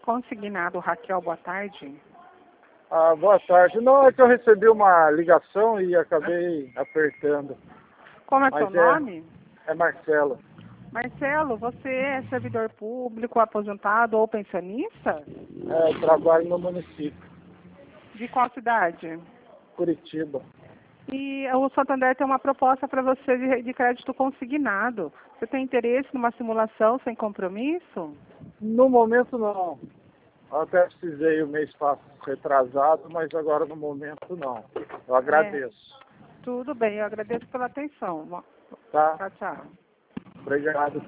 consignado. Raquel, boa tarde. Ah, boa tarde. Não, é que eu recebi uma ligação e acabei apertando. Como é Mas seu nome? É Marcelo. Marcelo, você é servidor público, aposentado ou pensionista? Eu trabalho no município, De qual cidade? Curitiba. E o Santander tem uma proposta para você de crédito consignado. Você tem interesse numa simulação sem compromisso? No momento não. Eu até precisei o mês retrasado, mas agora no momento não. Eu agradeço. Tudo bem, eu agradeço pela atenção. Tá? Tchau, tchau. Obrigado.